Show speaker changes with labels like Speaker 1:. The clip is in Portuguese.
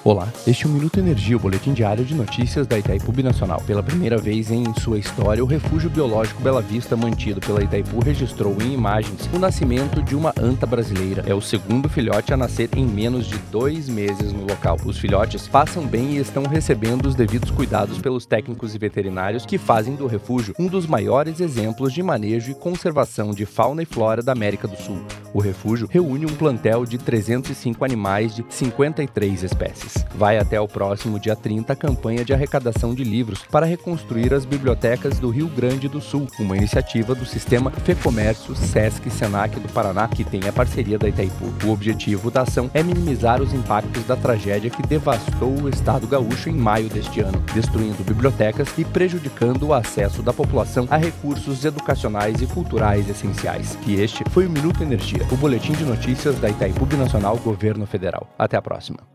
Speaker 1: Olá, este é o Minuto Energia, o boletim diário de notícias da Itaipu Binacional. Pela primeira vez em sua história, o Refúgio Biológico Bela Vista, mantido pela Itaipu, registrou em imagens o nascimento de uma anta brasileira. É o segundo filhote a nascer em menos de 2 meses no local. Os filhotes passam bem e estão recebendo os devidos cuidados pelos técnicos e veterinários que fazem do refúgio um dos maiores exemplos de manejo e conservação de fauna e flora da América do Sul. O refúgio reúne um plantel de 305 animais de 53 espécies. Vai até o próximo dia 30 a campanha de arrecadação de livros para reconstruir as bibliotecas do Rio Grande do Sul, uma iniciativa do sistema FEComércio, Sesc e Senac do Paraná, que tem a parceria da Itaipu. O objetivo da ação é minimizar os impactos da tragédia que devastou o estado gaúcho em maio deste ano, destruindo bibliotecas e prejudicando o acesso da população a recursos educacionais e culturais essenciais. E este foi o Minuto Energia, o boletim de notícias da Itaipu Binacional, Governo Federal. Até a próxima.